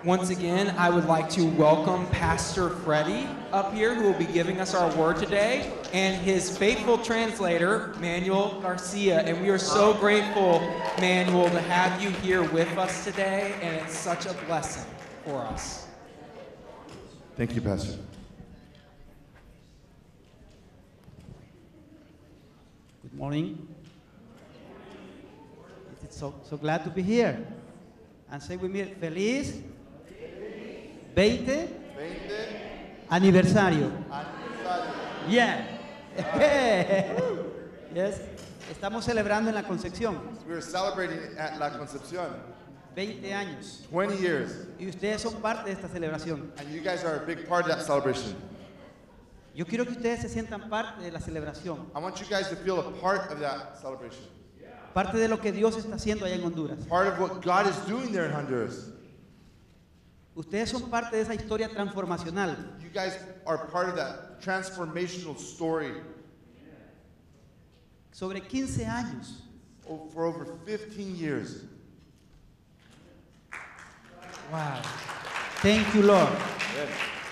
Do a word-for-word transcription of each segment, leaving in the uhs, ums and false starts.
Once again, I would like to welcome Pastor Freddie up here, who will be giving us our word today, and his faithful translator, Manuel Garcia. And we are so grateful, Manuel, to have you here with us today, and it's such a blessing for us. Thank you, Pastor. Good morning. It's so, so glad to be here. And say with me, feliz veinte aniversario. Yeah. Yes. Estamos celebrando en la Concepción. We are celebrating at La Concepción. veinte años. twenty years. Y ustedes son parte de esta celebración. And you guys are a big part of that celebration. Yo quiero que ustedes se sientan parte de la celebración. I want you guys to feel a part of that celebration. Parte de lo que Dios está haciendo allá en Honduras. Part of what God is doing there in Honduras. Ustedes son parte de esa historia transformacional. You guys are part of that transformational story. Sobre quince años. Oh, for over fifteen years. Wow. Thank you, Lord. Yeah.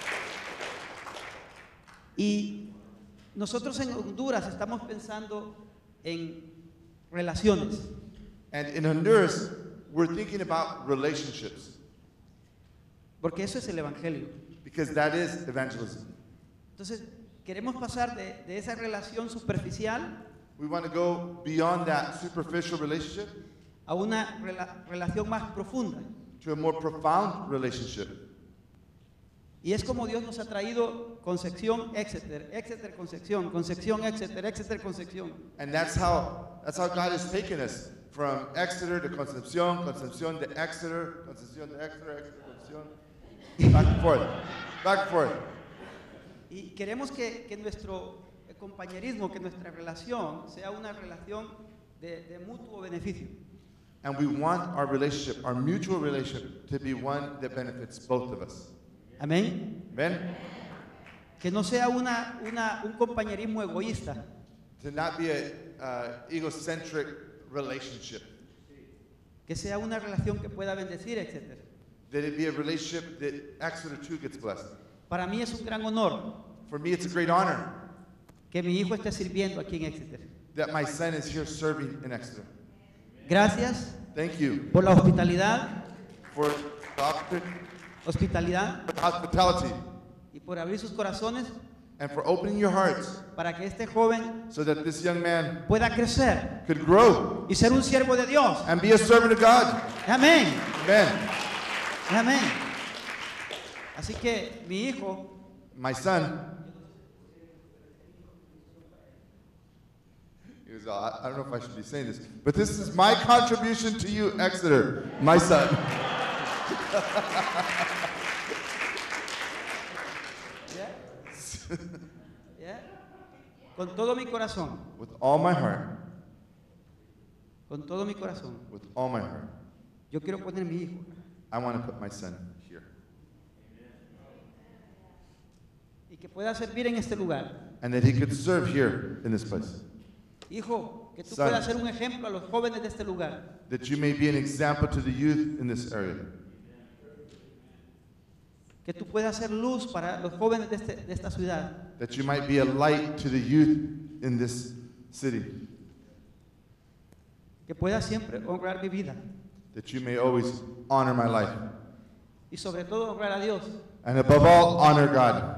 Y nosotros en Honduras estamos pensando en relaciones. And in Honduras, we're thinking about relationships. Porque eso es el evangelio. Because that is evangelism. Entonces, queremos pasar de, de esa relación superficial We want to go beyond that superficial relationship a una rela- relación más profunda. to a more profound relationship. Y es como Dios nos ha traído Concepción, Exeter, Exeter, Concepción, Concepción, Exeter, Exeter, Concepción. And that's how that's how God has taken us from Exeter to Concepción, Concepción to Exeter, Concepción to Exeter, Exeter, Concepción, back and forth, back and forth. Y queremos que, que nuestro compañerismo, que nuestra relación sea una relación de, de mutuo beneficio. And we want our relationship, our mutual relationship, to be one that benefits both of us. Amén. Amen? Que no sea una, una, un compañerismo egoísta. To not be a uh, egocentric relationship. Que sea una relación que pueda bendecir, etcétera. That it be a relationship that Exeter too gets blessed. Para mí es un gran honor For me, it's a great honor que mi hijo esté sirviendo aquí en Exeter. that my son is here serving in Exeter. Gracias Thank you por la hospitalidad, for the opportunity, hospitalidad hospitality y por abrir sus corazones and for opening your hearts para que este joven so that this young man pueda crecer could grow y ser un siervo de Dios. and be a servant of God. Amén. Amen. Amén. Así que mi hijo, My son, he was, uh, I don't know if I should be saying this, but this is my contribution to you, Exeter, my son. ¿ya? ¿ya? Con todo mi corazón, With all my heart, con todo mi corazón, with all my heart, yo quiero poner mi hijo I want to put my son here. y que pueda servir en este lugar. And that he could serve here in this place. Hijo, que tú Son. puedas ser un ejemplo a los jóvenes de este lugar. That you may be an example to the youth in this area. Que tú puedas ser luz para los jóvenes de, este- de esta ciudad. That you might be a light to the youth in this city. Que puedas siempre honrar mi vida. That you may always honor my life. Y sobre todo honrar a Dios. And above all, honor God.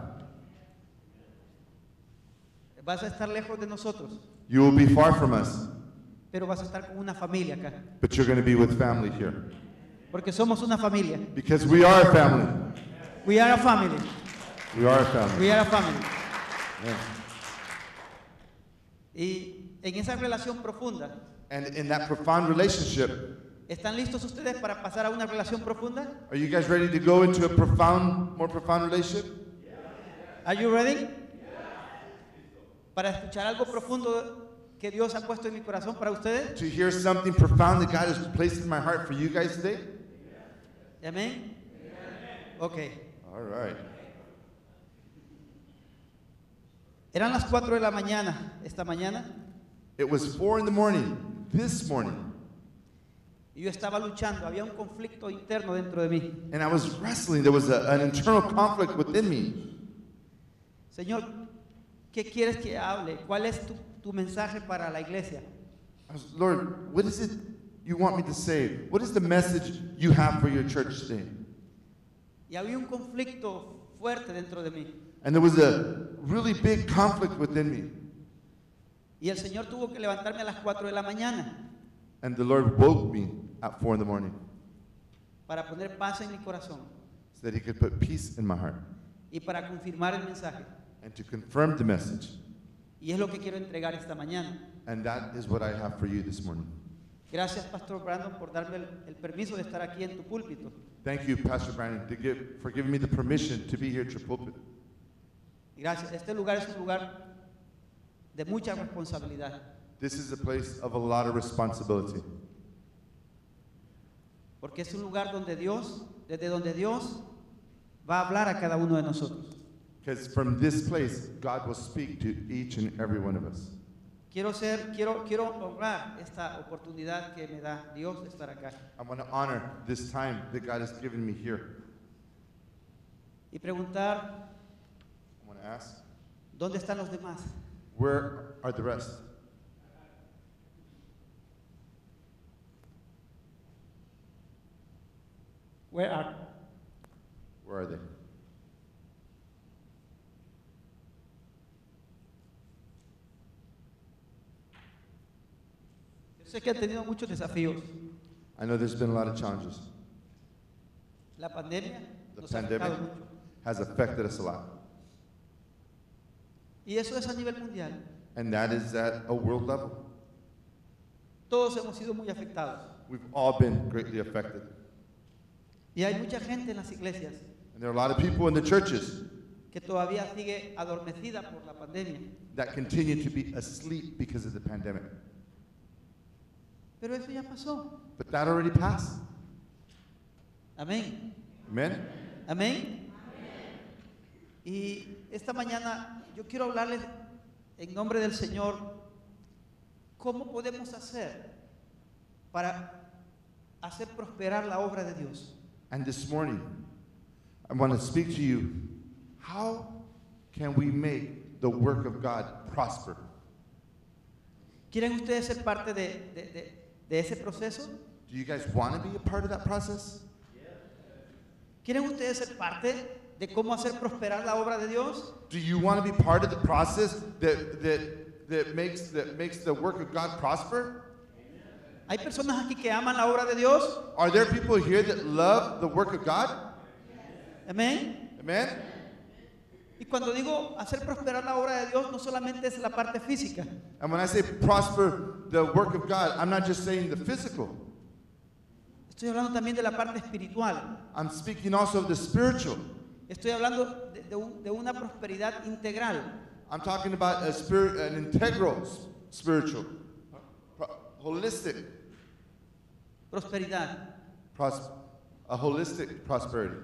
Vas a estar lejos de nosotros, You will be far from us, pero vas a estar con una familia acá. but you're going to be with family here. Porque somos una familia. Because we are a family. We are a family. We are a family. We are a family. Yeah. Y en esa relación profunda, And in that profound relationship, ¿están listos ustedes para pasar a una relación profunda? are you guys ready to go into a profound, more profound relationship? Are you ready? Para escuchar algo profundo que Dios ha puesto en mi corazón para ustedes. To hear something profound that God has placed in my heart for you guys today? Amén. Ok. All right. Eran las cuatro de la mañana esta mañana It was four in the morning, this morning, Y yo estaba luchando, había un conflicto interno dentro de mí. And I was wrestling. There was a, an internal conflict within me. Señor, ¿qué quieres que hable? ¿Cuál es tu, tu mensaje para la iglesia? I was, Lord, what is it you want me to say? What is the message you have for your church today? Y había un conflicto fuerte dentro de mí. And there was a really big conflict within me. Y el Señor tuvo que levantarme a las cuatro de la mañana And the Lord woke me at four in the morning para poner paz en mi corazón so that he could put peace in my heart y para confirmar el mensaje. and to confirm the message. Y es lo que quiero entregar esta mañana. And that is what I have for you this morning. Gracias, Pastor Brandon, por darme el, el permiso de estar aquí en tu púlpito. Thank you, Pastor Brandon, to give, for giving me the permission to be here at your pulpit. Y gracias. Este lugar es un lugar de mucha responsabilidad. This is a place of a lot of responsibility Porque es un lugar donde Dios, desde donde Dios va a hablar a cada uno de nosotros. because from this place, God will speak to each and every one of us. Quiero ser, quiero, quiero honrar esta oportunidad que me da Dios de estar acá. I want to honor this time that God has given me here. Y preguntar, I want to ask, ¿dónde están los demás? where are the rest? Where are? Where are they? Yo sé que han tenido muchos desafíos. I know there's been a lot of challenges. La pandemia The nos ha pandemic afectado mucho. has affected us a lot. Y eso es a nivel mundial. And that is at a world level. Todos hemos sido muy afectados. We've all been greatly affected. Y hay mucha gente en las iglesias And there are a lot of people in the churches que todavía sigue adormecida por la pandemia. that continue to be asleep because of the pandemic. Pero eso ya pasó. But that already passed. Amén. Amen? Amén. Y esta mañana yo quiero hablarles en nombre del Señor cómo podemos hacer para hacer prosperar la obra de Dios. And this morning, I want to speak to you. How can we make the work of God prosper? ¿Quieren ustedes ser parte de, de- de- de ese proceso? Do you guys want to be a part of that process? ¿Quieren ustedes ser parte de cómo hacer prosperar la obra de Dios? Do you want to be part of the process that, that, that, makes, that makes the work of God prosper? ¿Hay personas aquí que aman la obra de Dios? Are there people here that love the work of God? Amén. Amen? Y cuando digo hacer prosperar la obra de Dios, no solamente es la parte física, And when I say prosper the work of God, I'm not just saying the physical. estoy hablando también de la parte espiritual. I'm speaking also of the spiritual. Estoy hablando de, de un- de una prosperidad integral. I'm talking about a spirit, an integral s- spiritual, pro- holistic, Prosperidad. pros- a holistic prosperity.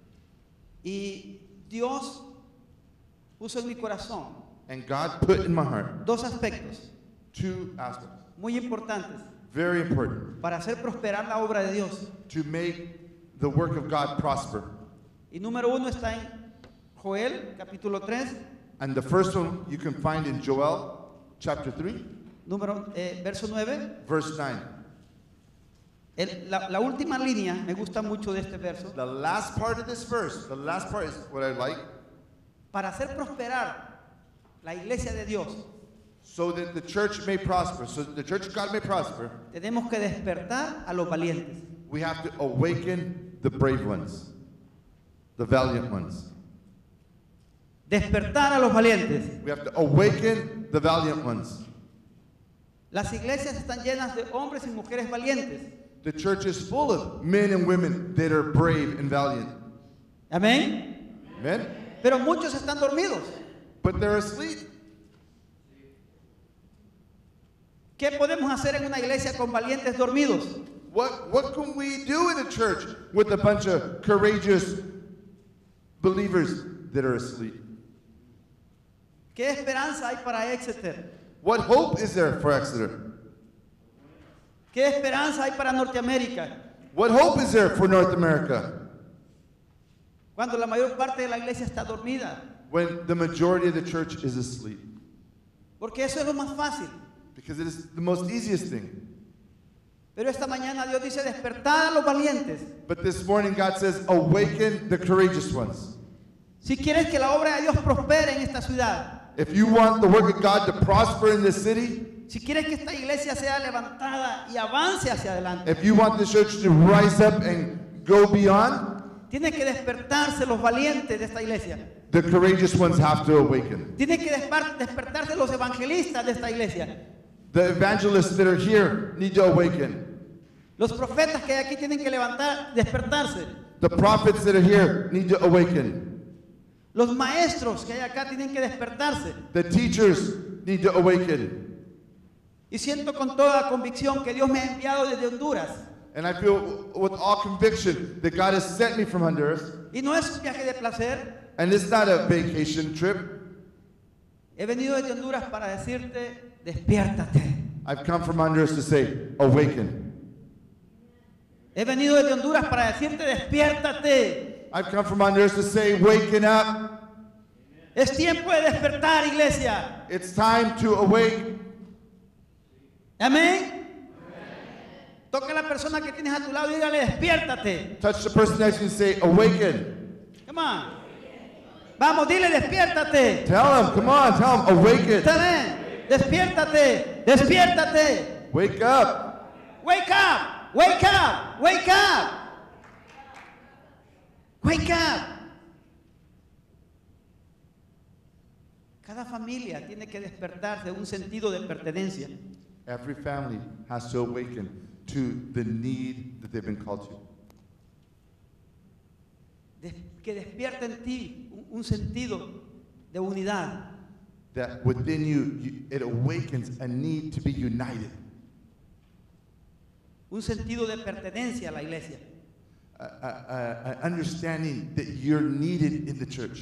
Y Dios puso en mi corazón And God put in my heart dos aspectos two aspects, muy importantes very important, para hacer prosperar la obra de Dios. to make the work of God prosper. Y número uno está en Joel, capítulo tres, And the first one you can find in Joel chapter three, número, eh, verso nueve. verse nine. El- la, la última línea me gusta mucho de este verso. The last part of this verse, the last part is what I like, Para hacer prosperar la iglesia de Dios, so that the church may prosper, so that the church of God may prosper, tenemos que despertar a los valientes. we have to awaken the brave ones, the valiant ones. Despertar a los valientes. We have to awaken the valiant ones. Las iglesias están llenas de hombres y mujeres valientes. The church is full of men and women that are brave and valiant. Amén. Amen? Pero muchos están dormidos. But they're asleep. ¿Qué podemos hacer en una iglesia con valientes dormidos? What, what can we do in a church with a bunch of courageous believers that are asleep? ¿Qué esperanza hay para Exeter? What hope is there for Exeter? ¿Qué esperanza hay para Norteamérica? What hope is there for North America Cuando la mayor parte de la iglesia está dormida. when the majority of the church is asleep? Porque eso es lo más fácil. Because it is the most easiest thing. Pero esta mañana Dios dice, despertad a los valientes. But this morning God says, awaken the courageous ones. Si quieres que la obra de Dios prospere en esta ciudad, If you want the work of God to prosper in this city, si quieres que esta iglesia sea levantada y avance hacia adelante, if you want the church to rise up and go beyond, tienen que despertarse los valientes de esta iglesia. the courageous ones have to awaken. Tienen que despar- despertarse los evangelistas de esta iglesia. The evangelists that are here need to awaken. Los profetas que hay aquí tienen que levantar, despertarse. The prophets that are here need to awaken. Los maestros que hay acá tienen que despertarse. The teachers need to awaken. Y siento con toda convicción que Dios me ha enviado desde Honduras. And I feel with all conviction that God has sent me from Honduras. Y no es un viaje de placer. And it's not a vacation trip. He venido desde Honduras para decirte, despiértate. I've come from Honduras to say, awaken. He venido desde Honduras para decirte, despiértate. I've come from Honduras to say, waken up. Es tiempo de despertar, iglesia. It's time to awake. Amén. Toca a la persona que tienes a tu lado y dígale, despiértate. Touch the person next to you and say, awaken. Come on. Vamos, dile, despiértate. Tell them, come on, tell them, awaken. Amén. Despiértate, despiértate. Wake up. Wake up, wake up, wake up. Wake up. Cada familia tiene que despertarse de un sentido de pertenencia. Every family has to awaken to the need that they've been called to. Des- que despierta en ti un, un sentido de unidad. That within you, you, it awakens a need to be united. Un sentido de pertenencia a la iglesia. A, a, a, a understanding that you're needed in the church.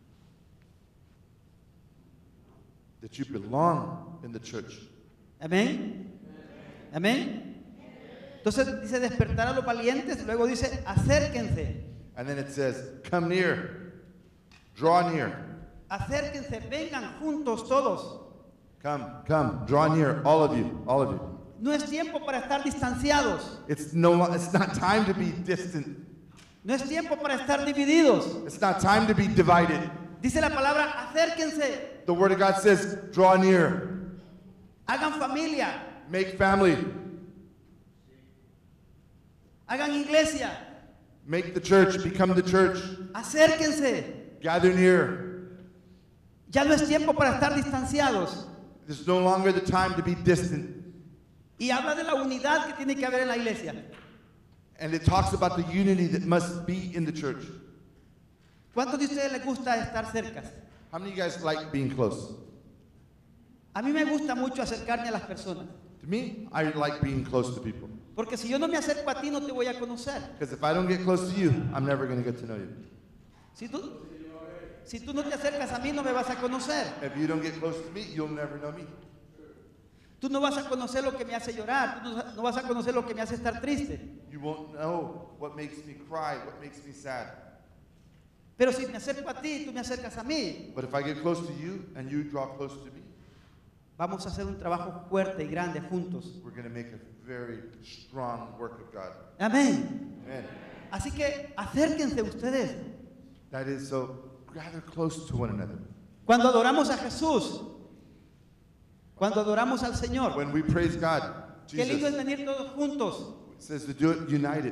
That you belong in the church. Amén. Amén. Entonces dice despertar a los valientes, luego dice acérquense. And then it says, come near, draw near. Acérquense, vengan juntos todos. Come, come, draw near, all of you, all of you. No es tiempo para estar distanciados. It's no, lo- it's not time to be distant. No es tiempo para estar divididos. It's not time to be divided. Dice la palabra acérquense, The Word of God says, draw near, hagan familia, make family, hagan iglesia, make the church, become the church, acérquense. gather near. Ya no es tiempo para estar distanciados. There's no longer the time to be distant. Y habla de la unidad que tiene que haber en la iglesia. And it talks about the unity that must be in the church. ¿Cuántos de ustedes les gusta estar cerca? How many of you guys like being close? A mí me gusta mucho acercarme a las personas. To me, I like being close to people. Porque si yo no me acerco a ti, no te voy a conocer. Because if I don't get close to you, I'm never going to get to know you. Si tú, si tú no te acercas a mí, no me vas a conocer. If you don't get close to me, you'll never know me. Tú no vas a conocer lo que me hace llorar. Tú no, no vas a conocer lo que me hace estar triste. You won't know what makes me cry, what makes me sad. Pero si me acerco a ti, tú me acercas a mí, But if I get close to you and you draw close to me, vamos a hacer un trabajo fuerte y grande juntos. we're going to make a very strong work of God. Amén. Amen. Así que acérquense ustedes. That is so, gather close to one another. Cuando adoramos a Jesús, cuando adoramos al Señor, When we praise God, qué lindo es Jesus venir todos juntos. says to do it united.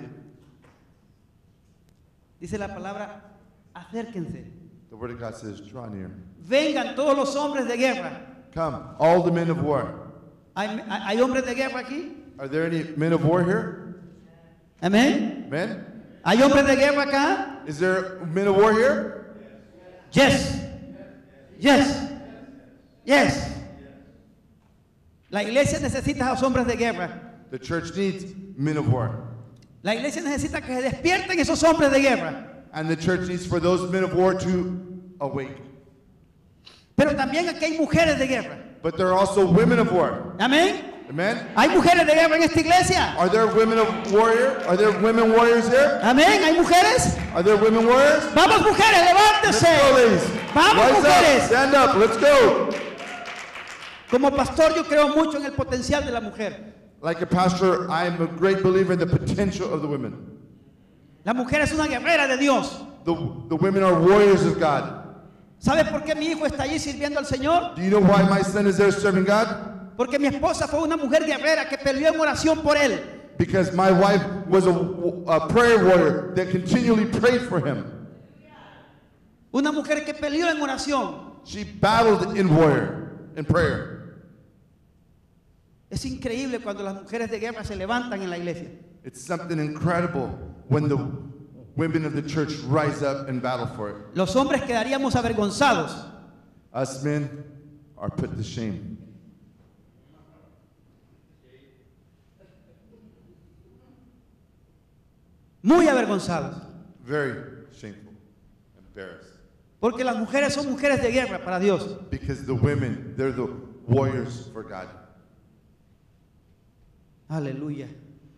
Dice la palabra, acérquense. The Word of God says, draw near. Vengan todos los hombres de guerra. Come, all the men of war. ¿Hay, hay hombres de guerra aquí? Are there any men of war here? Amén. Men? ¿Hay hombres de guerra acá? Is there men of war here? Yes. Yes. Yes. La iglesia necesita a los hombres de guerra. The church needs men of war. La iglesia necesita que se despierten esos hombres de guerra. And the church needs for those men of war to awake. Pero también aquí hay mujeres de guerra. But there are also women of war. Amén. Amen? ¿Hay mujeres de guerra en esta iglesia? Are there women of warrior? Are there women warriors here? Amén. ¿Hay mujeres? Are there women warriors? Vamos, mujeres, Let's levántense. go, ladies. Vamos, Rise mujeres. up. Stand up. Let's go. Como pastor, yo creo mucho en el potencial de la mujer. Like a pastor, I'm a great believer in the potential of the women. La mujer es una guerrera de Dios. The, the women are warriors of God. ¿Sabe por qué mi hijo está allí sirviendo al Señor? Do you know why my son is there serving God? Porque mi esposa fue una mujer guerrera que peleó en oración por él. Because my wife was a, a prayer warrior that continually prayed for him. Una mujer que peleó en oración. She battled in warrior, in prayer. Es increíble cuando las mujeres de guerra se levantan en la iglesia. It's something incredible when the women of the church rise up and battle for it. Los hombres quedaríamos avergonzados. Us men are put to shame. Muy avergonzados. Very shameful, embarrassed. Porque las mujeres son mujeres de guerra para Dios. Because the women, they're the warriors for God. Aleluya.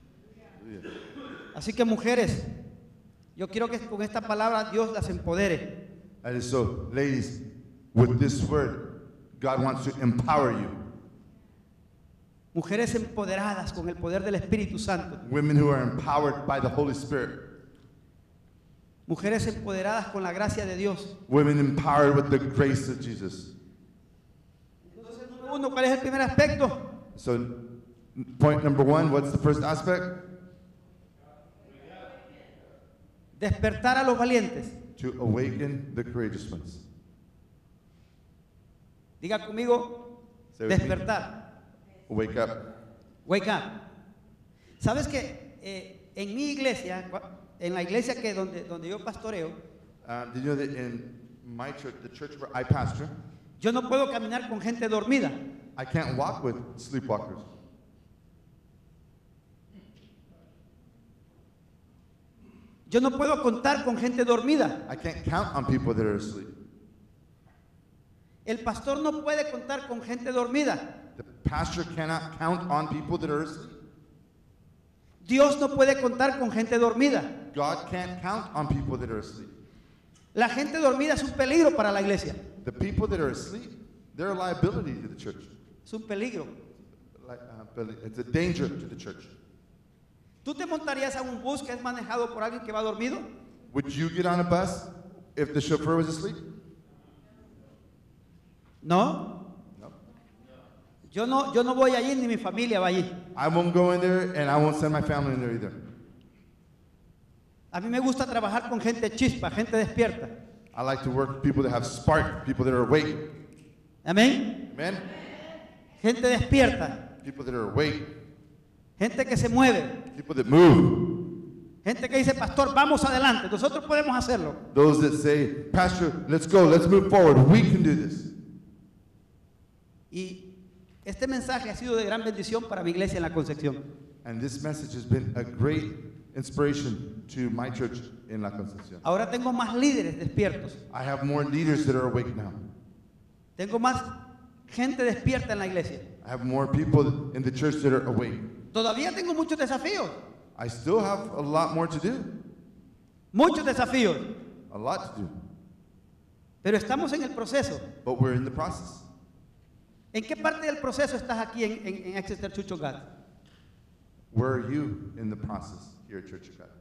Así que mujeres, yo quiero que con esta palabra Dios las empodere. And so, ladies, with this word, God wants to empower you. Mujeres empoderadas con el poder del Espíritu Santo. Women who are empowered by the Holy Spirit. Mujeres empoderadas con la gracia de Dios. Women empowered with the grace of Jesus. Entonces, número uno, ¿cuál es el primer aspecto? So, point number one, what's the first aspect? Despertar a los valientes. To awaken the courageous ones. Diga conmigo, Say with me. despertar. Wake up. Wake up. ¿Sabes que eh, en mi iglesia, en la iglesia que donde, donde yo pastoreo, Um, did you know that in my church, the church where I pastor, yo no puedo caminar con gente dormida. I can't walk with sleepwalkers. Yo no puedo contar con gente dormida. I can't count on people that are asleep. El pastor no puede contar con gente dormida. The pastor cannot count on people that are asleep. Dios no puede contar con gente dormida. God can't count on people that are asleep. La gente dormida es un peligro para la iglesia. The people that are asleep, they're a liability to the church. Es un peligro. Like, uh, it's a danger to the church. ¿Tú te montarías a un bus que es manejado por alguien que va dormido? Would you get on a bus if the chauffeur was asleep? No. No. Yo no, yo no voy allí ni mi familia va allí. I won't go in there, and I won't send my family in there either. A mí me gusta trabajar con gente chispa, gente despierta. I like to work with people that have spark, people that are awake. Amén. Amen? Gente despierta, People that are awake. gente que se mueve, People that move. gente que dice, pastor, vamos adelante, nosotros podemos hacerlo. Those that say, Pastor, let's go, let's move forward. We can do this. Y este mensaje ha sido de gran bendición para mi iglesia en la Concepción. And this message has been a great inspiration to my church in La Concepcion. Ahora tengo más líderes despiertos, I have more leaders that are awake now. tengo más gente despierta en la iglesia. I have more people in the church that are awake. Todavía tengo muchos desafíos, I still have a lot more to do. muchos desafíos, A lot to do. pero estamos en el proceso. But we're in the process. ¿En qué parte del proceso estás aquí en, en, en Exeter Church of God? Where are you in the process here at Church of God?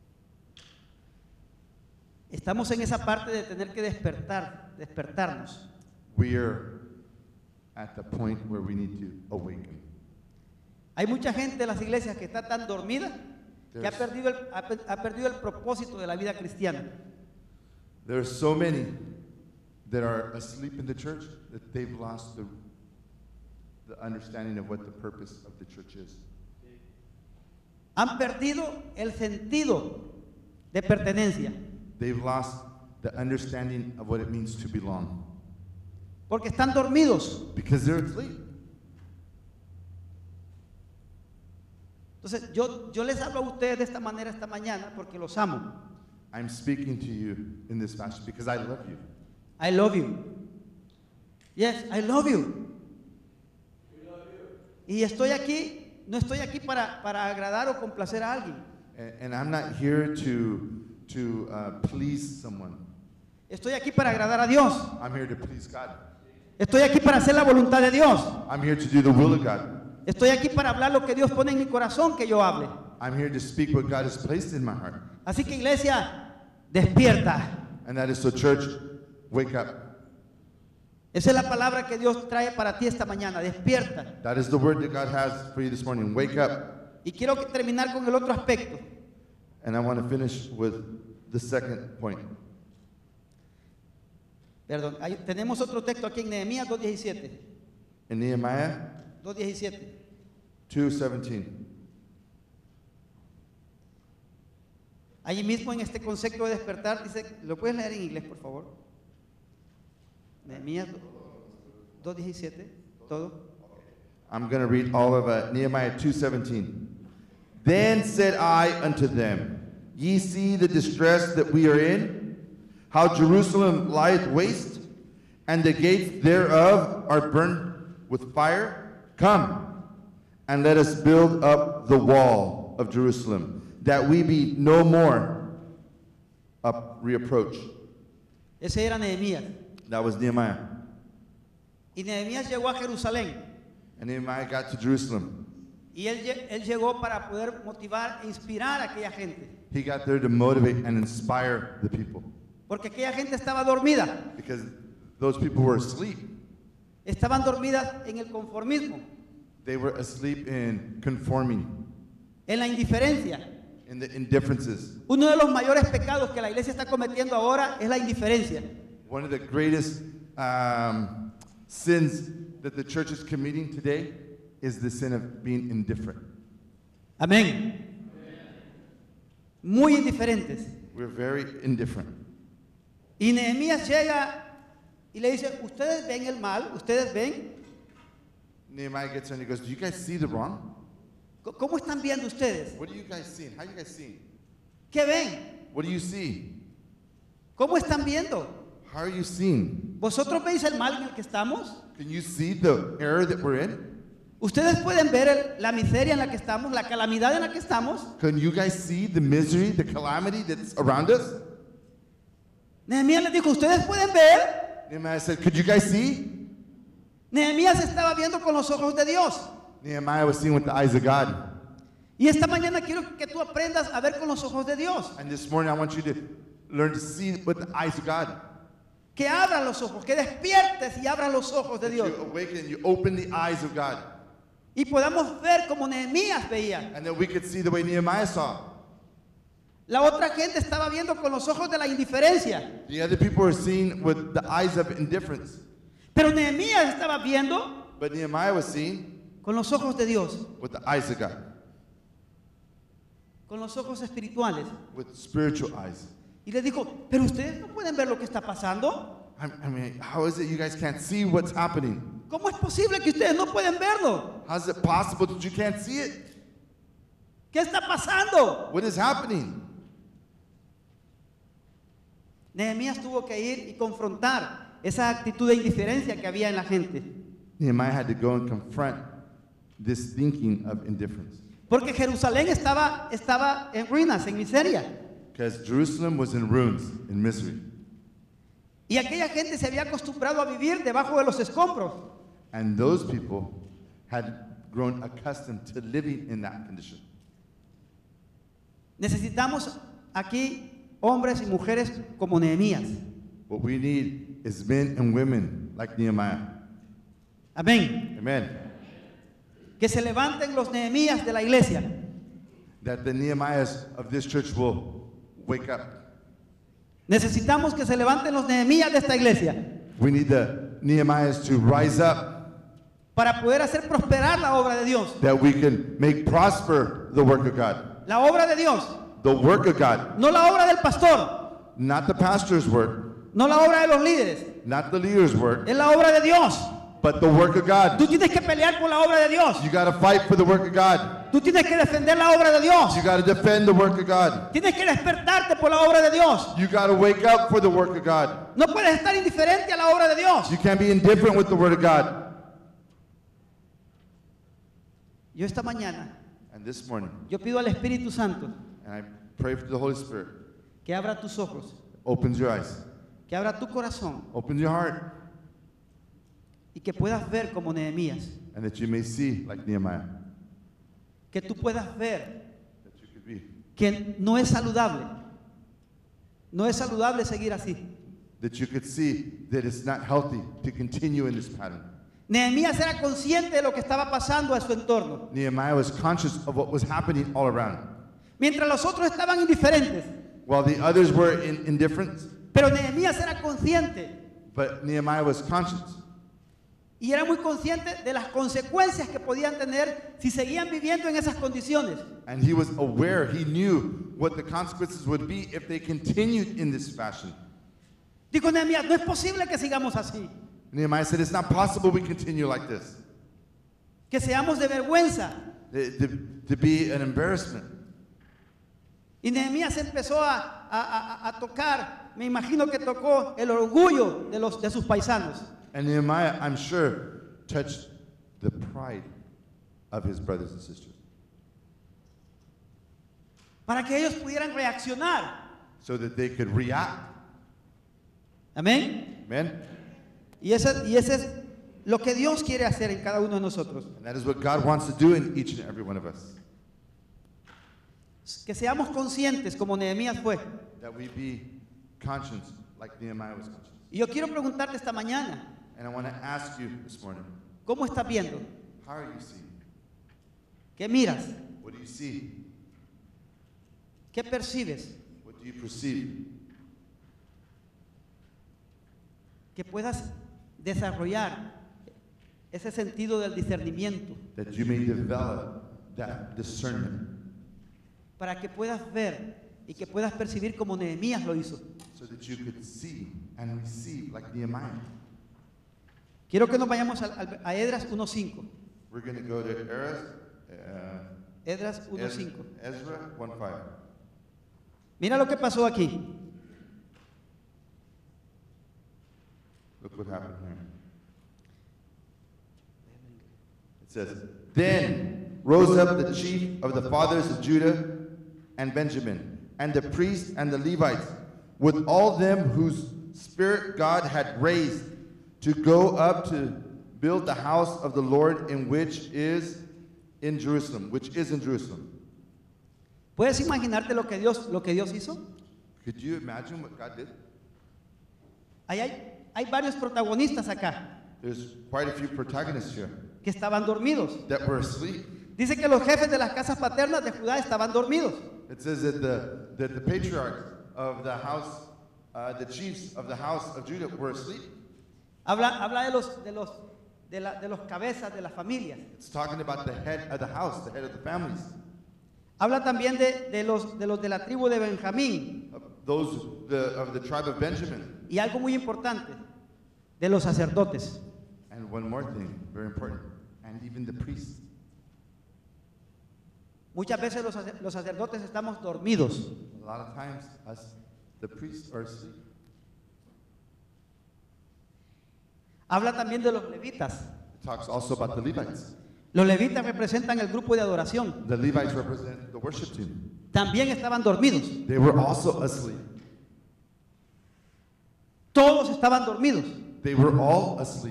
Estamos en esa parte de tener que despertar, despertarnos. We are at the point where we need to awaken. Hay mucha gente en las iglesias que está tan dormida que ha There's- perdido, el, ha, pe- ha perdido el propósito de la vida cristiana. There are so many that are asleep in the church that they've lost the, the understanding of what the purpose of the church is. Han perdido el sentido de pertenencia They've lost the understanding of what it means to belong porque están dormidos. because they're asleep. Entonces yo, yo les hablo a ustedes de esta manera esta mañana porque los amo. I'm speaking to you in this fashion because I love you. I love you. Yes, I love you. Y estoy aquí, no estoy aquí para, para agradar o complacer a alguien. And, and I'm not here to, to uh, please someone. Estoy aquí para agradar a Dios. I'm here to please God. Estoy aquí para hacer la voluntad de Dios. I'm here to do the will of God. Estoy aquí para hablar lo que Dios pone en mi corazón que yo hable. I'm here to speak what God has placed in my heart. Así que iglesia, despierta. And that is so, church, wake up. Esa es la palabra que Dios trae para ti esta mañana. Despierta. That is the word that God has for you this morning. Wake up. Y quiero terminar con el otro aspecto. And I want to finish with the second point. Perdón, hay- tenemos otro texto aquí en Nehemías dos diecisiete. In Nehemiah dos diecisiete. two seventeen. Allí mismo en este concepto de despertar dice, ¿lo puedes leer en inglés, por favor? Nehemías dos diecisiete, todo. I'm going to read all of uh, Nehemiah two seventeen. Then said I unto them, Ye see the distress that we are in, how Jerusalem lieth waste, and the gates thereof are burned with fire. Come, and let us build up the wall of Jerusalem, that we be no more a reproach. Ese era Nehemías. That was Nehemiah. Y Nehemías llegó a Jerusalén. And Nehemiah got to Jerusalem. Y él, lle- él llegó para poder motivar e inspirar a aquella gente. He got there to motivate and inspire the people, Porque aquella gente estaba dormida. because those people were asleep. Estaban dormidas en el conformismo, They were asleep in conforming, en la indiferencia. in the indifferences. Uno de los mayores pecados que la iglesia está cometiendo ahora es la indiferencia. One of the greatest um, sins that the church is committing today is the sin of being indifferent. Amén. Muy indiferentes. We're very indifferent. Y Nehemías llega y le dice, ¿ustedes ven el mal? ¿Ustedes ven? Nehemiah gets there and he goes, Do you guys see the wrong? C- ¿Cómo están viendo ustedes? What are you guys seeing? How are you guys seeing? ¿Qué ven? What do you see? ¿Cómo están viendo? How are you seeing? ¿Vosotros veis el mal en el que estamos? Can you see the error that we're in? ¿Ustedes pueden ver el- la miseria en la que estamos, la calamidad en la que estamos? Can you guys see the misery, the calamity that's around us? Nehemías les dijo, ¿ustedes pueden ver? Nehemiah said, Could you guys see? Nehemías estaba viendo con los ojos de Dios. Nehemiah was seeing with the eyes of God. Y esta mañana quiero que tú aprendas a ver con los ojos de Dios. And this morning I want you to learn to see with the eyes of God. Que abran los ojos, que despiertes y abran los ojos de That Dios. you awaken, you open the eyes of God. Y podamos ver como Nehemías veía. And that we could see the way Nehemiah saw. La otra gente estaba viendo con los ojos de la indiferencia. The other people were seeing with the eyes of indifference. Pero Nehemías estaba viendo But Nehemiah was seeing con los ojos de Dios, with the eyes of God, con los ojos espirituales. with spiritual eyes. Y le dijo, pero ustedes no pueden ver lo que está pasando. I, I mean, how is it you guys can't see what's happening? ¿Cómo es posible que ustedes no pueden verlo? How is it possible that you can't see it? ¿Qué está pasando? What is happening? Nehemías tuvo que ir y confrontar esa actitud de indiferencia que había en la gente. Nehemiah had to go and confront this thinking of indifference. Porque Jerusalén estaba, estaba en ruinas, en miseria. Because Jerusalem was in ruins, in misery. Y aquella gente se había acostumbrado a vivir debajo de los escombros. And those people had grown accustomed to living in that condition. Necesitamos aquí hombres y mujeres como Nehemías. What we need is men and women like Nehemiah. Amén. Amen. Que se levanten los Nehemías de la iglesia. That the Nehemiahs of this church will wake up. Necesitamos que se levanten los Nehemías de esta iglesia We need the Nehemiahs to rise up, para poder hacer prosperar la obra de Dios. that we can make prosper the work of God. La obra de Dios, The work of God, no la obra del pastor, not the pastor's work, no la obra de los líderes, not the leader's work, es la obra de Dios. but the work of God. Tú tienes que pelear por la obra de Dios. You got to fight for the work of God. Tú tienes que defender la obra de Dios. You got to defend the work of God. Tienes que despertarte por la obra de Dios. You got to wake up for the work of God. No puedes estar indiferente a la obra de Dios. You can't be indifferent with the word of God. Yo esta mañana, And this morning, yo pido al Espíritu Santo and I pray for the Holy Spirit, que abra tus ojos, opens your eyes, que abra tu corazón opens your heart, y que puedas ver como Nehemías, and that you may see like Nehemiah, que tú puedas ver that you could be, que no es saludable, no es saludable seguir así. that you could see that it's not healthy to continue in this pattern. Nehemías era consciente de lo que estaba pasando a su entorno. Nehemiah was conscious of what was happening all around. Mientras los otros estaban indiferentes, While the others were in indifference, pero Nehemías era consciente but Nehemiah was conscious. y era muy consciente de las consecuencias que podían tener si seguían viviendo en esas condiciones. And he was aware, he knew what the consequences would be if they continued in this fashion. Dijo Nehemías, no es posible que sigamos así, Nehemiah said, it's not possible we continue like this. que seamos de vergüenza. To, to, to be an embarrassment. Y Nehemías empezó a, a- a- a tocar, me imagino que tocó el orgullo de, los, de sus paisanos. And Nehemiah, I'm sure, touched the pride of his brothers and sisters. Para que ellos pudieran reaccionar. So that they could react. Amén. Amen? Y ese, y ese es lo que Dios quiere hacer en cada uno de nosotros. And that is what God wants to do in each and every one of us. Que seamos conscientes como Nehemías fue. That we be conscious like Nehemiah was conscious. Y yo quiero preguntarte esta mañana, And I want to ask you this morning, ¿cómo estás viendo? how are you seeing? ¿Qué miras? What do you see? ¿Qué percibes? What do you perceive? Que puedas desarrollar ese sentido del discernimiento That you may develop that discernment. para que puedas ver y que puedas percibir como Nehemías lo hizo. So that you could see and receive like Nehemiah. Quiero que nos vayamos al- al- a Esdras uno cinco. We're going to go to Ezra, uh, Esdras uno Ez- cinco. Ezra one five. Mira lo que pasó aquí. Look what happened here. It says, Then rose up the chief of the fathers of Judah and Benjamin, and the priests and the Levites, with all them whose spirit God had raised, to go up to build the house of the Lord in which is in Jerusalem, which is in Jerusalem. ¿Puedes imaginarte lo que Dios, lo que Dios hizo? Could you imagine what God did? Ahí hay, hay varios protagonistas acá There's quite a few protagonists here que estaban dormidos. that were asleep. Dice que los jefes de las casas paternas de Judá estaban dormidos. It says that the, that the patriarchs of the house, uh, the chiefs of the house of Judah were asleep. Habla, habla de los de los de, la- de los cabezas de las familias. It's talking about the head of the house, the head of the families, Habla también de, de los de los de la tribu de Benjamín of those the, of the tribe of Benjamin. y algo muy importante, de los sacerdotes. And one more thing, very important, and even the priests. Muchas veces los, sacer- los sacerdotes estamos dormidos. A lot of times, us, the priests are asleep. Habla también de los levitas. It talks also about the Levites. Los levitas representan el grupo de adoración. The Levites represent the worship team. También estaban dormidos. They were also asleep. Todos estaban dormidos. They were all asleep.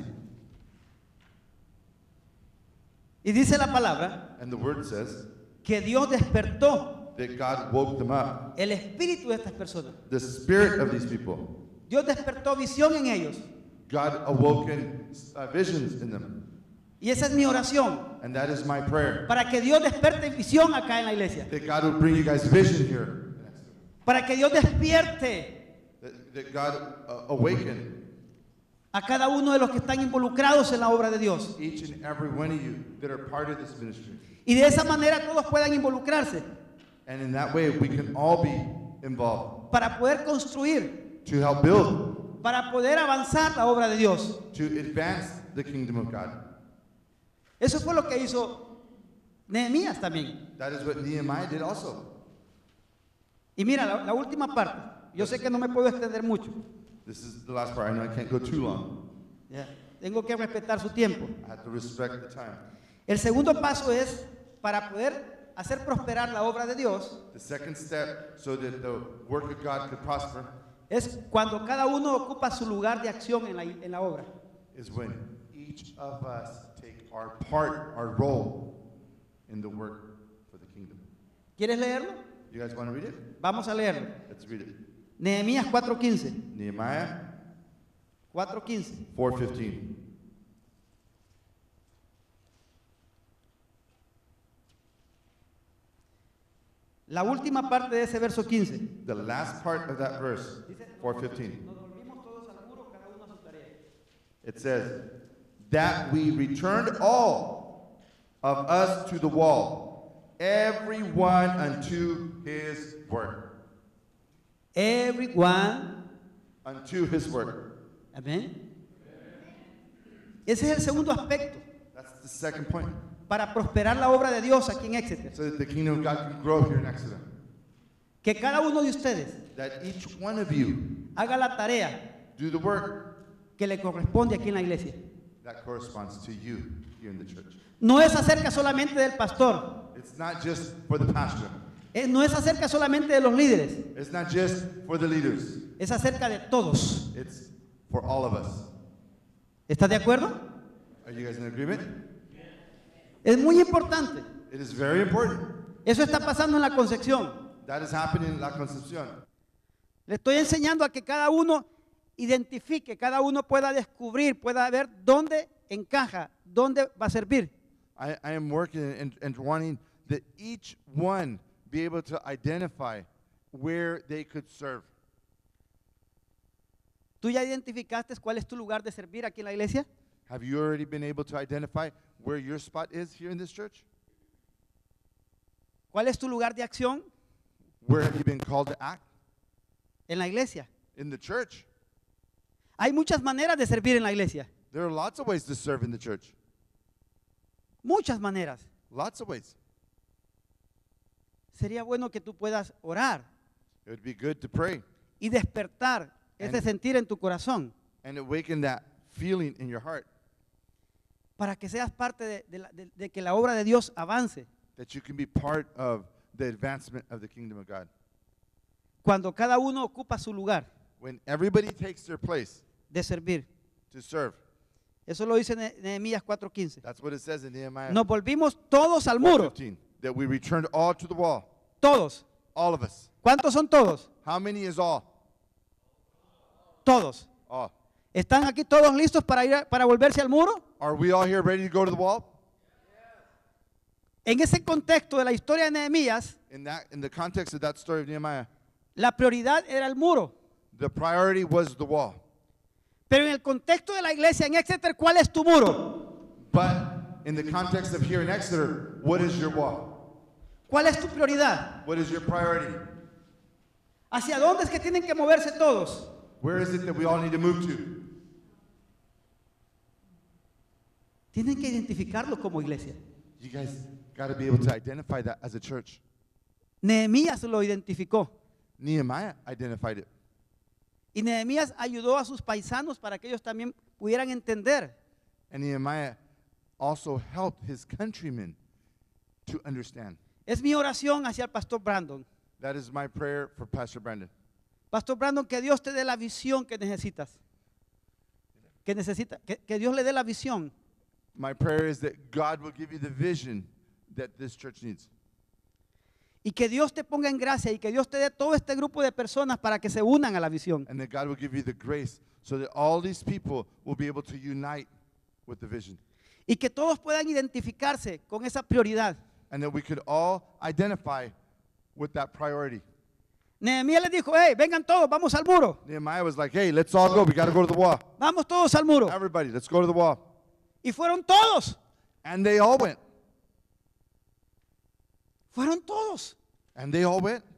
Y dice la palabra And the word says que Dios despertó that God woke them up. el espíritu de estas personas. The spirit of these people. Dios despertó visión en ellos. God awoken uh, visions in them. Y esa es mi oración, And that is my prayer. para que Dios despierte visión acá en la iglesia. That God would bring you guys vision here. Para que Dios despierte That, that God uh, awaken a cada uno de los que están involucrados en la obra de Dios. each and every one of you that are part of this ministry. Y de esa manera todos puedan involucrarse And in that way, we can all be involved para poder construir, to help build, para poder avanzar la obra de Dios. to advance the kingdom of God. Eso fue lo que hizo Nehemías también. That is what Nehemiah did also. Y mira, la, la última parte. Yo sé que no me puedo extender mucho. This is the last part. I know I can't go too long. Ya, tengo que respetar su tiempo. I have to respect the time. El segundo paso es para poder hacer prosperar la obra de Dios The second step, so that the work of God could prosper, es cuando cada uno ocupa su lugar de acción en la, en la obra. is when each of us take our part, our role in the work for the kingdom. ¿Quieres leerlo? You guys want to read it? Vamos a leerlo. Let's read it. Nehemías cuatro quince. Nehemiah cuatro quince. four fifteen. La última parte de ese verso quince. The last part of that verse, four fifteen. Nos volvimos todos al muro, cada uno a su tarea. It says, that we returned all of us to the wall, every one unto his work. Everyone. Unto his work. Amén. Ese es el segundo aspecto That's the second point. para prosperar la obra de Dios aquí en Exeter. So that the kingdom of God can grow here in Exeter. Que cada uno de ustedes That each one of you haga la tarea do the work que le corresponde aquí en la iglesia. that corresponds to you here in the church. No es acerca solamente del pastor, It's not just for the pastor. eh, no es acerca solamente de los líderes, It's not just for the leaders. es acerca de todos. It's for all of us. ¿Estás de acuerdo? Are you guys in agreement? Es muy importante. It is very important. Eso está pasando en la Concepción. That is happening in La Concepción. Le estoy enseñando a que cada uno identifique, cada uno pueda descubrir, pueda ver dónde encaja, dónde va a servir. I, I am working and, and wanting that each one be able to identify where they could serve. ¿Tú ya identificaste cuál es tu lugar de servir aquí en la iglesia? Have you already been able to identify where your spot is here in this church? ¿Cuál es tu lugar de acción Where have you been called to act? en la iglesia? In the church. Hay muchas maneras de servir en la iglesia. There are lots of ways to serve in the church. Muchas maneras. Lots of ways. Sería bueno que tú puedas orar It would be good to pray y despertar ese And- sentir en tu corazón and awaken that feeling in your heart para que seas parte de, de la- de- de que la obra de Dios avance. that you can be part of the advancement of the kingdom of God. Cuando cada uno ocupa su lugar When everybody takes their place de servir. to serve. Eso lo dice Ne- Nehemías cuatro quince. That's what it says in Nehemiah Nos volvimos todos al muro. fifteen. That we returned all to the wall. Todos. All of us. ¿Cuántos son todos? How many is all? Todos. All. ¿Están aquí todos listos para ir a- para volverse al muro? Are we all here ready to go to the wall? En ese contexto de la historia de Nehemías, In that, in the context of that story of Nehemiah, la prioridad era el muro. the priority was the wall. Pero en el contexto de la iglesia en Exeter, ¿cuál es tu muro? But in the context of here in Exeter, what is your wall? ¿Cuál es tu prioridad? What is your priority? ¿Hacia dónde es que tienen que moverse todos? Where is it that we all need to move to? Tienen que identificarlo como iglesia. You guys got to be able to identify that as a church. Nehemías lo identificó. Nehemiah identified it. Y Nehemías ayudó a sus paisanos para que ellos también pudieran entender. And Nehemiah also helped his countrymen to understand. Es mi oración hacia el pastor Brandon. That is my prayer for Pastor Brandon. Pastor Brandon, que Dios te dé la visión que necesitas. Que necesita, que, que Dios le dé la visión My prayer is that God will give you the vision that this church needs. y que Dios te ponga en gracia y que Dios te dé todo este grupo de personas para que se unan a la visión. And that God will give you the grace so that all these people will be able to unite with the vision. Y que todos puedan identificarse con esa prioridad. And that we could all identify with that priority. Nehemías les dijo, hey, vengan todos, vamos al muro. Nehemiah was like, hey, let's all go. We got to go to the wall. Vamos todos al muro. Everybody, let's go to the wall. Y fueron todos. And they all went. Fueron todos. And they all went.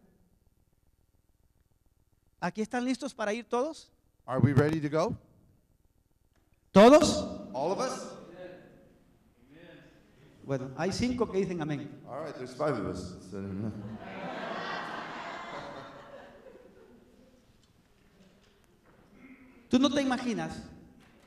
¿Aquí están listos para ir todos? Are we ready to go? ¿Todos? All of us? Bueno, hay cinco que dicen amén. All right, there's five of us. Tú no te imaginas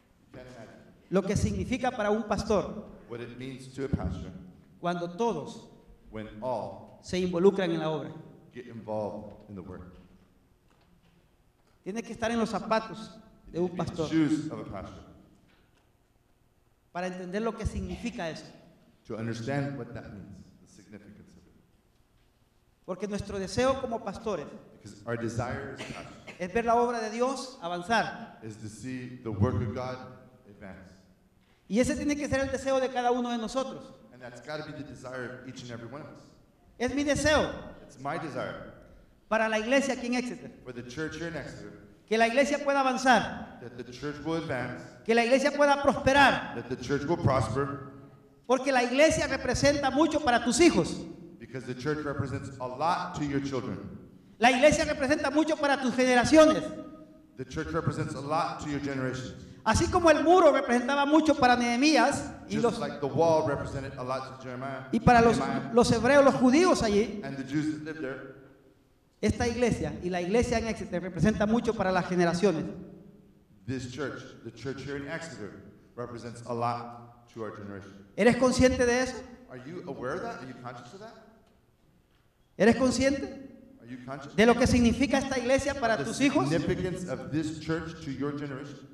lo que significa para un pastor What it means to a pastor cuando todos when all se involucran en la obra. get involved in the work. Tiene que estar en los zapatos de You un need to be in the pastor shoes of a pastor para entender lo que significa eso. to understand what that means, the significance of it. Porque nuestro deseo como pastores Because our desire as pastors es ver la obra de Dios avanzar. is to see the work of God advance. Y ese tiene que ser el deseo de cada uno de nosotros. And that's got to be the desire of each and every one of us. Es mi deseo It's my desire para la iglesia aquí en Exeter. for the church here in Exeter Que la iglesia pueda avanzar, that the church will advance, que la iglesia pueda prosperar, that the church will prosper, porque la iglesia representa mucho para tus hijos. because the church represents a lot to your children. La iglesia representa mucho para tus generaciones. The church represents a lot to your generations. Así como el muro representaba mucho para Nehemías y, Just los, like the wall represented a lot to Jeremiah y para los, Nehemiah, los hebreos, los judíos allí, and the Jews that lived there. esta iglesia y la iglesia en Exeter representa mucho para las generaciones. This church, the church here in Exeter, represents a lot to our generation. ¿Eres consciente de eso? Are you aware of that? Are you conscious of that? ¿Eres consciente Are you conscious de lo que significa esta iglesia para of the tus hijos? significance of this church to your generation?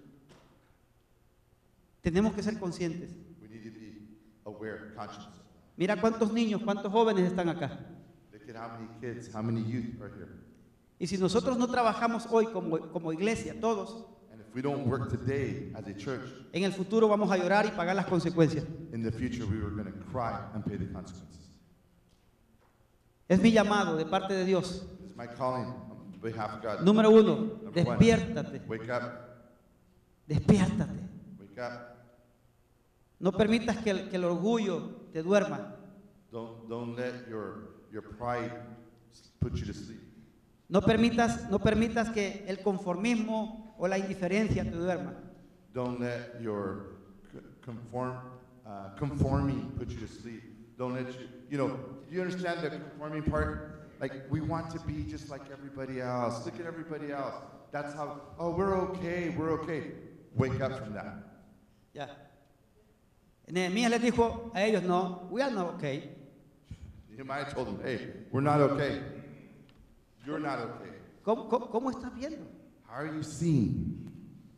Tenemos que ser conscientes. We need to be aware, conscious. Mira cuántos niños, cuántos jóvenes están acá. Look at how many kids, how many youth are here. Y si nosotros no trabajamos hoy como, como iglesia, todos, And if we don't work today as a church, en el futuro vamos a llorar y pagar las consecuencias. in the future we were going to cry and pay the consequences. Es mi llamado de parte de Dios. It's my calling on behalf of God. Número uno, Number one, despiértate, Wake up, despiértate. wake up. No permitas que el, que el orgullo te duerma. Don't, don't let your, your pride put you to sleep. No permitas, no permitas que el conformismo o la indiferencia te duerma. Don't let your c- conform, uh, conforming put you to sleep. Don't let you, you know, do you understand the conforming part? Like, we want to be just like everybody else. Look at everybody else. That's how, oh, we're okay, we're okay. Wake up from that. Ya. Nehemías les dijo a ellos, no, we are not okay. Nehemiah told them, hey, we're not okay. You're not okay. ¿Cómo, cómo, cómo estás viendo? How are you seeing?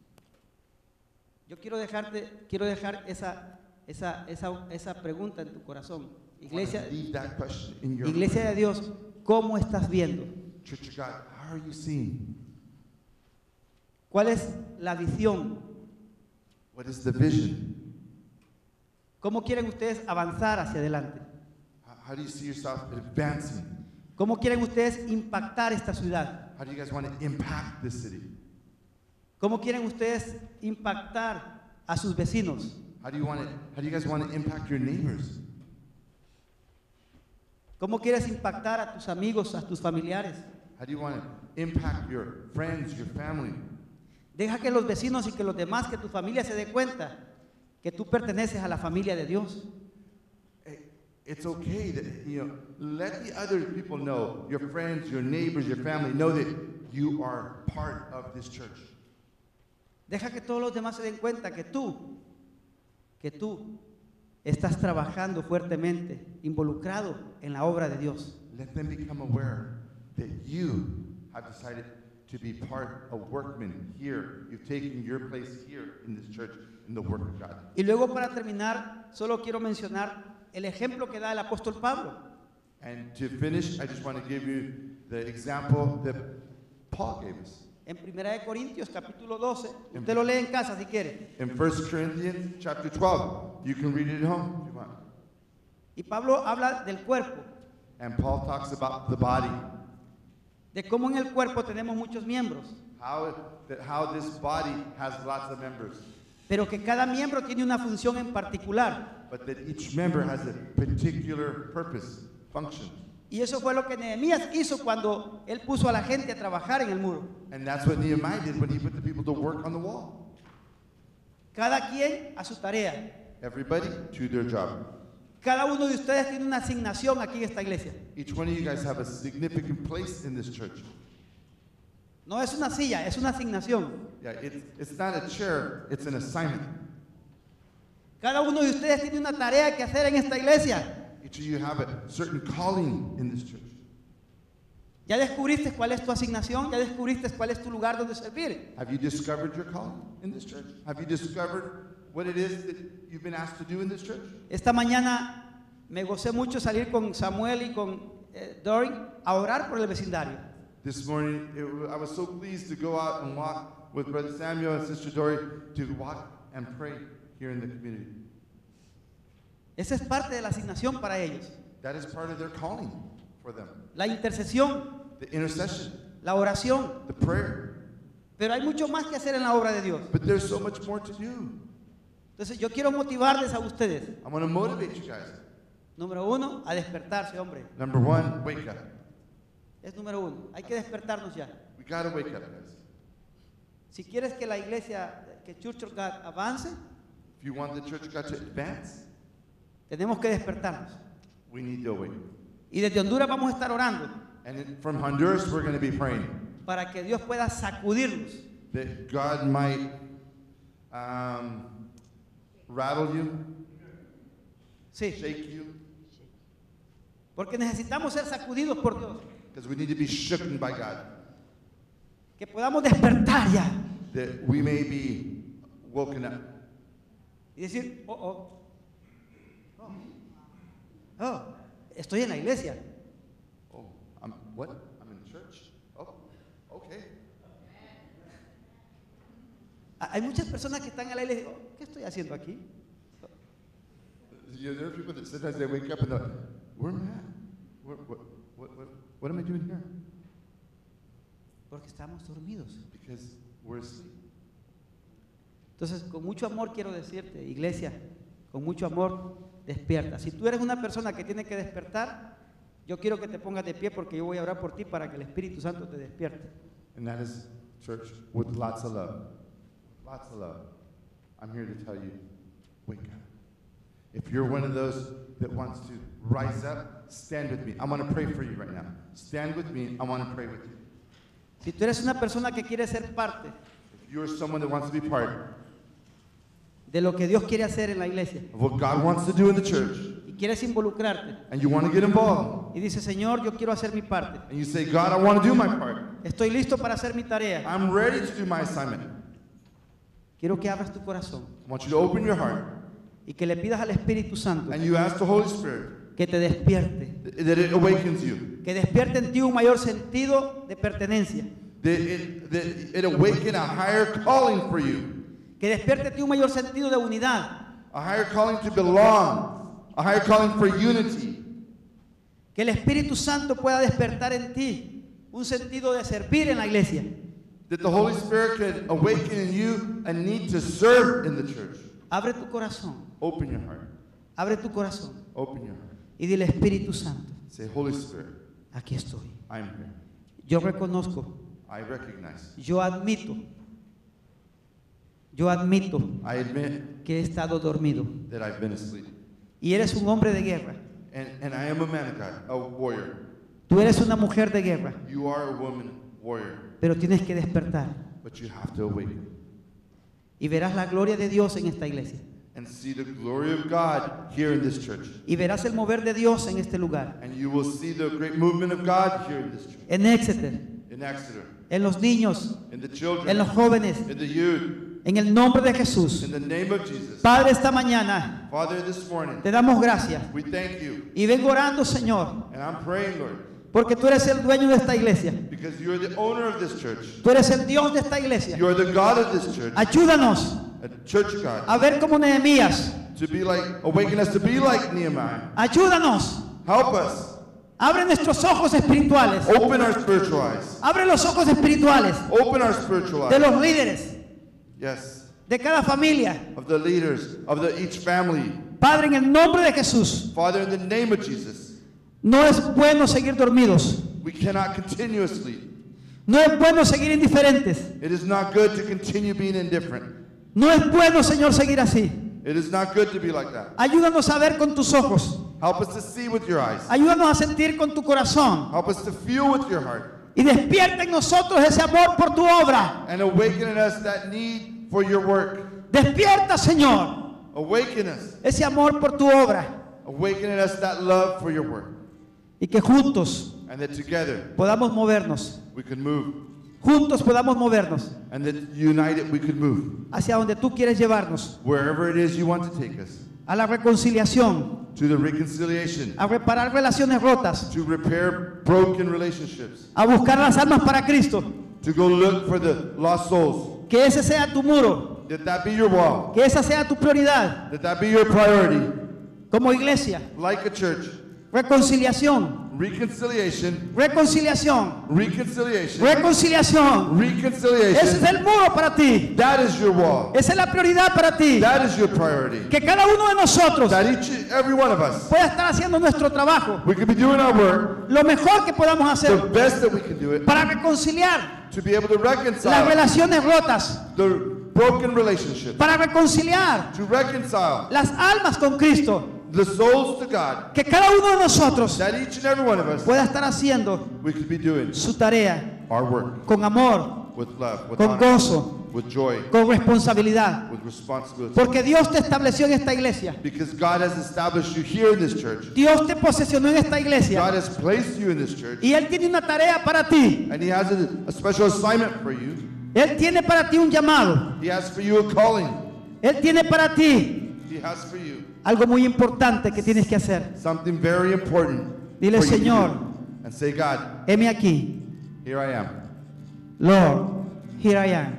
Yo quiero dejarte, quiero dejar esa, esa, esa, esa pregunta en tu corazón. Iglesia, Leave that question in your Iglesia de Dios, ¿cómo estás viendo? Church of God, how are you seeing? ¿Cuál es la visión? What is the vision? ¿Cómo quieren ustedes avanzar hacia adelante? How, how do you see yourself advancing? ¿Cómo quieren ustedes impactar esta ciudad? How do you guys want to impact this city? ¿Cómo quieren ustedes impactar a sus vecinos? How do you want to, how do you guys want to impact your neighbors? ¿Cómo quieres impactar a tus amigos, a tus familiares? How do you want to impact your friends, your family? Deja que los vecinos y que los demás, que tu familia se dé cuenta que tú perteneces a la familia de Dios. Hey, it's okay that, you know, let the other people know, your friends, your neighbors, your family, know that you are part of this church. Deja que todos los demás se den cuenta que tú, que tú estás trabajando fuertemente, involucrado en la obra de Dios. Let them become aware that you have decided to be part of workmen here. You've taken your place here in this church, in the work of God. Y luego para terminar, solo quiero mencionar el ejemplo que da el apóstol Pablo. And to finish, I just want to give you the example that Paul gave us. En Primera de Corintios capítulo doce, usted lo lee en casa si quiere. In First Corinthians chapter twelve, you can read it at home if you want. Y Pablo habla del cuerpo, And Paul talks about the body, de cómo en el cuerpo tenemos muchos miembros, how, that how this body has lots of members, pero que cada miembro tiene una función en particular. but that each member has a particular purpose, function. Y eso fue lo que Nehemías hizo cuando él puso a la gente a trabajar en el muro. And that's what Nehemiah did when he put the people to work on the wall. Cada quien a su tarea. Everybody to their job. Cada uno de ustedes tiene una asignación aquí en esta iglesia. Each one of you guys have a significant place in this church. No es una silla, es una asignación. Yeah, it's, it's not a chair, it's an assignment. Cada uno de ustedes tiene una tarea que hacer en esta iglesia. Each of you have a certain calling in this church. ¿Ya descubriste cuál es tu asignación? ¿Ya descubriste cuál es tu lugar donde servir? Have you discovered your calling in this church? Have you discovered what it is that you've been asked to do in this church? Esta mañana me gocé mucho salir con Samuel y con eh, Dory a orar por el vecindario. This morning, it, wa- I was so pleased to go out and walk with Brother Samuel and Sister Dory to walk and pray here in the community. Esa es parte de la asignación para ellos. That is part of their calling for them. La intercesión, The intercession, la oración. the prayer. Pero hay mucho más que hacer en la obra de Dios. But there's so much more to do. Entonces yo quiero motivarles a ustedes. I want to motivate you guys. Número uno, a despertarse, hombre. Number one, wake up. Es número uno. Hay que despertarnos ya. We got to wake up, guys. Si quieres que la iglesia, que Church of God avance, If you want the church of God to advance, tenemos que despertarnos. we need to awake. Y desde Honduras vamos a estar orando And in, from Honduras, we're going to be praying para que Dios pueda sacudirnos, that God might um, rattle you, sí, shake you, porque necesitamos ser sacudidos por Dios, because we need to be shooken by God, que podamos despertar ya that we may be woken up. y decir, oh, oh, oh, oh, estoy en la iglesia. Oh, I'm what? I'm in church. Oh, okay. Hay muchas personas que están en la iglesia y dicen, oh, ¿qué estoy haciendo aquí? You know, there are people that sometimes they wake up and they're, where am I at? Where, what, what, what, what am I doing here? Porque estamos dormidos. Because we're asleep. Entonces, con mucho amor quiero decirte, iglesia, con mucho amor, despierta. Si tú eres una persona que tiene que despertar, yo quiero que te pongas de pie porque yo voy a orar por ti para que el Espíritu Santo te despierte. And that is church with lots of love. Lots of love. I'm here to tell you, wake up. If you're one of those that wants to rise up, stand with me. I want to pray for you right now. Stand with me. I want to pray with you. Si tú eres una persona que quiere ser parte If you're someone that wants to be part de lo que Dios quiere hacer en la iglesia of what God wants to do in the church, y quieres involucrarte and you want to get involved, y dices, Señor, yo quiero hacer mi parte, and you say, God, I want to do my part. estoy listo para hacer mi tarea, I'm ready to do my assignment. quiero que abras tu corazón I want you to open your heart y que le pidas al Espíritu Santo and you ask the Holy Spirit que te despierte, th- that it awakens you, que despierte en ti un mayor sentido de pertenencia, that it, that it awaken a higher calling for you, que despierte en ti un mayor sentido de unidad, a higher calling to belong, a higher calling for unity, que el Espíritu Santo pueda despertar en ti un sentido de servir en la iglesia. that the Holy Spirit can awaken in you a need to serve in the church. Abre tu corazón, Open your heart. abre tu corazón Open your heart. y dile, Espíritu Santo, Say, Holy Spirit, aquí estoy. I'm here. Yo reconozco, I recognize. yo admito, yo admito I admit que he estado dormido that I've been asleep. y eres un hombre de guerra. And, and I am a man of God, a warrior. Tú eres una mujer de guerra, You are a woman warrior, pero tienes que despertar but you have to awaken y verás la gloria de Dios en esta iglesia and see the glory of God here in this church. y verás el mover de Dios en este lugar, And you will see the great movement of God here in this church. en Exeter, In Exeter, en los niños, in the children, en los jóvenes, in the youth, en el nombre de Jesús. in the name of Jesus. Padre, esta mañana Father, this morning, te damos gracias we thank you. y vengo orando, Señor, And I'm praying, Lord, porque tú eres el dueño de esta iglesia, because you're the owner of this church. tú eres el Dios de esta iglesia. You are the God of this church, Ayúdanos a church God, a ver como Nehemías, to be like, awaken us to be like Nehemiah. ayúdanos, Help us. abre nuestros ojos espirituales, Open our spiritual eyes. abre los ojos espirituales Open our spiritual de eyes. los líderes, Yes. de cada familia. Of the leaders, of the each family. Padre, en el nombre de Jesús, Father, in the name of Jesus, no es bueno seguir dormidos, we cannot continuously. no es bueno seguir indiferentes, It is not good to continue being indifferent. no es bueno, Señor, seguir así. It is not good to be like that. Ayúdanos a ver con tus ojos, Help us to see with your eyes. ayúdanos a sentir con tu corazón Help us to feel with your heart. y despierta en nosotros ese amor por tu obra. And awaken in us that need for your work. Despierta, Señor, Awaken us. ese amor por tu obra. awaken in us that love for your word. Y que juntos And that together podamos movernos. we can move. Juntos podamos movernos And that united we could move. hacia donde tú quieres llevarnos. Wherever it is you want to take us. A la reconciliación. To the reconciliation. A reparar relaciones rotas. To repair broken relationships. A buscar las almas para Cristo. To go look for the lost souls. Que ese sea tu muro. That that be your wall. Que esa sea tu prioridad. That that be your priority. Como iglesia. Like a church. Reconciliación. Reconciliation. Reconciliación. Reconciliation. Reconciliación. Reconciliation. Ese es el muro para ti. That is your wall. Esa es la prioridad para ti. That is your priority. Que cada uno de nosotros That each, every one of us, pueda estar haciendo nuestro trabajo we could be doing our work lo mejor que podamos the hacer best that we can do it para reconciliar to be able to las reconcile relaciones rotas, the broken relationships, para reconciliar to reconcile las almas con Cristo. the souls to God. Que cada uno de nosotros That each and every one of us, pueda estar haciendo we could be doing su tarea our work con amor, with love, with con honor, gozo, with joy, con responsabilidad. with responsibility. Porque Dios te estableció en esta iglesia. Because God has established you here in this church. Dios te posesionó en esta God iglesia. has placed you in this church. Y Él tiene una tarea para ti. And He has a, a special assignment for you. Él tiene para ti un llamado. He has for you a calling. Él tiene para ti He has for you algo muy importante que tienes que hacer. something very important. Dile, for you to Señor, do. And say, God, heme aquí. here I am. Lord, here I am.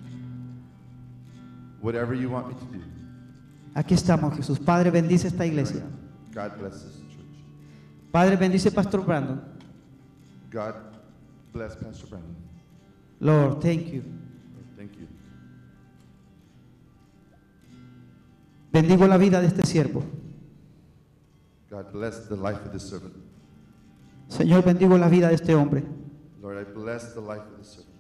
Whatever you want me to do. Aquí estamos, Jesús. Padre, bendice esta here I iglesia. am. God bless this church. Padre, bendice Pastor Brandon. God bless Pastor Brandon. Lord, thank you. Thank you. Bendigo la vida de este siervo. God bless the life of this servant. Señor, bendigo la vida de este hombre. Lord, I bless the life of this servant.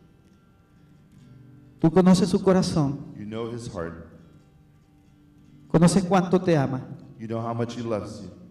Tú conoces su corazón. You know his heart. Conoces cuánto te ama. You know how much he loves you.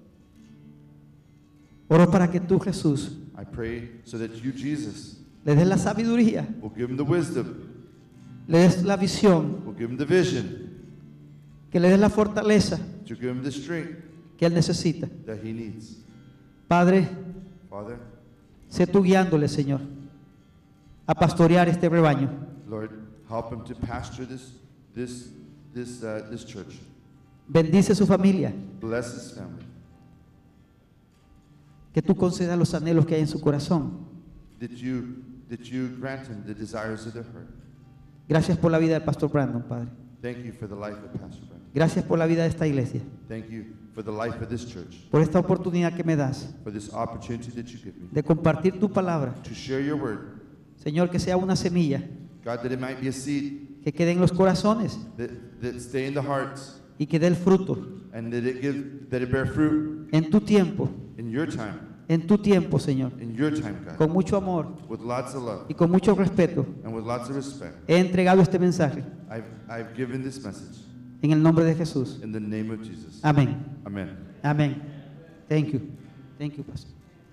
Oro para que tú, Jesús, I pray so that you, Jesus, le des la sabiduría, will give him the wisdom, le des la visión, will give him the vision, que le des la fortaleza to give him the strength que él necesita. that he needs. Padre, Father, sé tú guiándole, Señor, a pastorear este rebaño. Lord, help him to pastor this, this, this, uh, this church. Bendice su familia, Bless his family. que tú concedas los anhelos que hay en su corazón. That you, that you grant him the desires of their heart. Gracias por la vida del Pastor Brandon, Padre. Thank you for the life of Pastor Brandon. Gracias por la vida de esta iglesia, Thank you for the life of this church, por esta oportunidad que me das for this opportunity that you give me de compartir tu palabra. to share your word. Señor, que sea una semilla God, that it might be a seed que quede en los corazones that, that stay in the hearts y que dé el fruto and that it give, that it bear fruit en tu tiempo, in your time, en tu tiempo, Señor, in your time, God, con mucho amor with lots of love y con mucho respeto. and with lots of respect. He entregado este mensaje I've, I've given this message en el nombre de Jesús. in the name of Jesus. Amén. Amen. Amén. Thank you. Thank you, Pastor.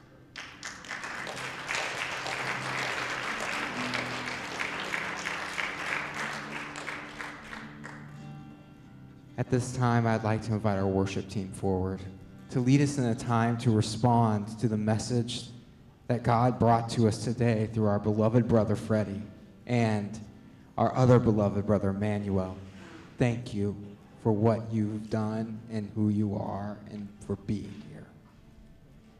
At this time, I'd like to invite our worship team forward to lead us in a time to respond to the message that God brought to us today through our beloved brother Freddie and our other beloved brother Emmanuel. Thank you for what you've done and who you are and for being here.